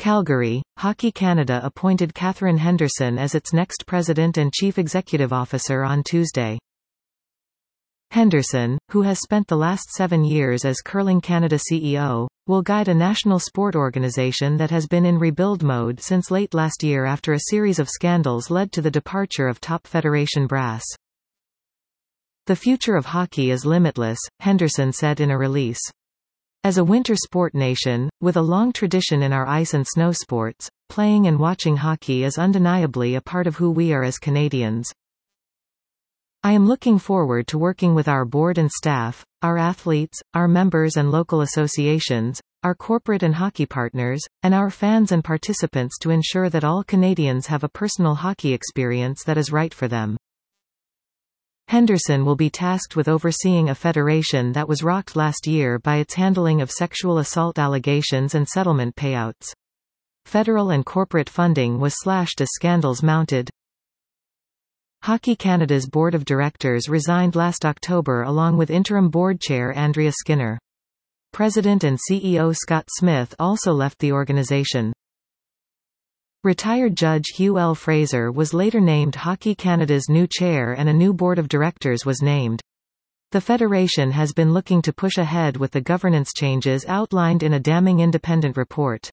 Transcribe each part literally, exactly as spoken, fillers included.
Calgary, Hockey Canada appointed Catherine Henderson as its next president and chief executive officer on Tuesday. Henderson, who has spent the last seven years as Curling Canada C E O, will guide a national sport organization that has been in rebuild mode since late last year after a series of scandals led to the departure of top federation brass. "The future of hockey is limitless," Henderson said in a release. "As a winter sport nation, with a long tradition in our ice and snow sports, playing and watching hockey is undeniably a part of who we are as Canadians. I am looking forward to working with our board and staff, our athletes, our members and local associations, our corporate and hockey partners, and our fans and participants to ensure that all Canadians have a personal hockey experience that is right for them." Henderson will be tasked with overseeing a federation that was rocked last year by its handling of sexual assault allegations and settlement payouts. Federal and corporate funding was slashed as scandals mounted. Hockey Canada's board of directors resigned last October along with interim board chair Andrea Skinner. President and C E O Scott Smith also left the organization. Retired Judge Hugh L. Fraser was later named Hockey Canada's new chair and a new board of directors was named. The federation has been looking to push ahead with the governance changes outlined in a damning independent report.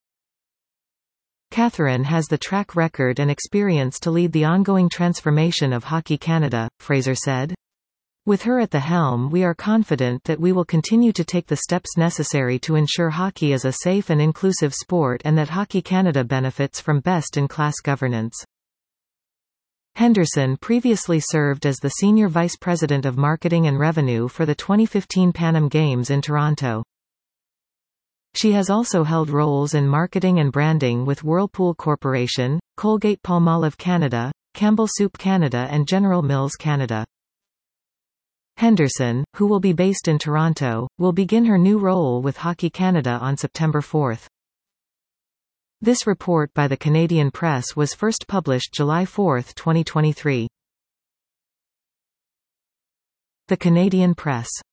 Catherine has the track record and experience to lead the ongoing transformation of Hockey Canada, Fraser said. "With her at the helm, we are confident that we will continue to take the steps necessary to ensure hockey is a safe and inclusive sport and that Hockey Canada benefits from best-in-class governance." Henderson previously served as the Senior Vice President of Marketing and Revenue for the twenty fifteen Pan Am Games in Toronto. She has also held roles in marketing and branding with Whirlpool Corporation, Colgate-Palmolive Canada, Campbell Soup Canada and General Mills Canada. Henderson, who will be based in Toronto, will begin her new role with Hockey Canada on September fourth. This report by the Canadian Press was first published July fourth, twenty twenty-three. The Canadian Press.